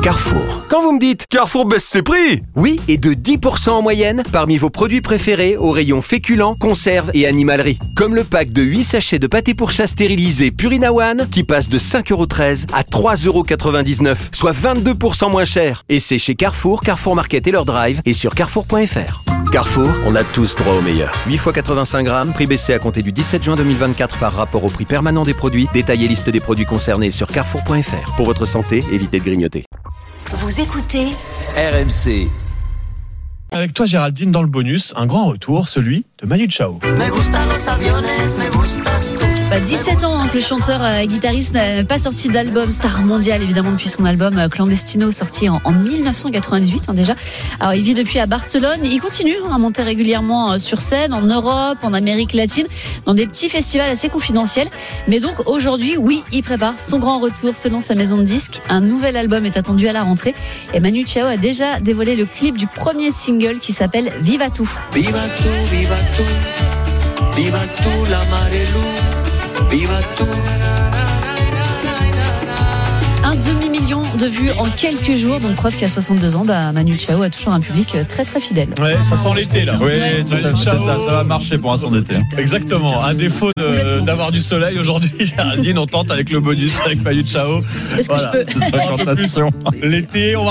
Carrefour. Quand vous me dites Carrefour baisse ses prix, oui, et de 10% en moyenne parmi vos produits préférés au rayon féculents, conserves et animalerie. Comme le pack de 8 sachets de pâté pour chat stérilisé Purina One qui passe de 5,13€ à 3,99€, soit 22% moins cher. Et c'est chez Carrefour, Carrefour Market et leur drive et sur carrefour.fr. Carrefour, on a tous droit au meilleur. 8 x 85 grammes, prix baissé à compter du 17 juin 2024 par rapport au prix permanent des produits. Détail et liste des produits concernés sur carrefour.fr. Pour votre santé, évitez de grignoter. Vous écoutez RMC. Avec toi Géraldine, dans le bonus, un grand retour, celui de Manu Chao. 17 ans que le chanteur et guitariste n'a pas sorti d'album star mondial, évidemment, depuis son album Clandestino, sorti en 1998 déjà. Alors il vit depuis à Barcelone, il continue à monter régulièrement sur scène en Europe, en Amérique latine, dans des petits festivals assez confidentiels. Mais donc aujourd'hui, oui, il prépare son grand retour selon sa maison de disques. Un nouvel album est attendu à la rentrée et Manu Chao a déjà dévoilé le clip du premier single qui s'appelle Viva Tu. Viva tu, viva tu, viva tu la Marelu. Viva tu. Un demi-million de vues en quelques jours, donc preuve qu'à 62 ans, Manu Chao a toujours un public très très fidèle. Ouais, ça sent l'été là. Oui, Manu Chao, ça va marcher pour un son d'été. Exactement. À défaut d'avoir du soleil aujourd'hui, Géraldine, on tente avec le bonus avec Manu Chao. Est-ce que je peux L'été, on va